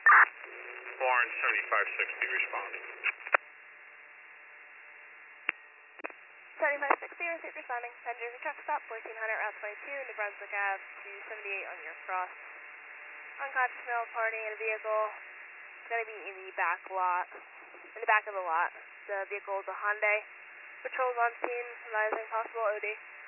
Barn 7560 responding. 7560, received responding. 10 Jersey truck stop, 1400 Route 22, New Brunswick Ave, 278 on your cross. Unconscious male party in a vehicle. It's going to be in the back lot, in the back of the lot. The vehicle is a Hyundai. Patrols on scene, advising possible OD.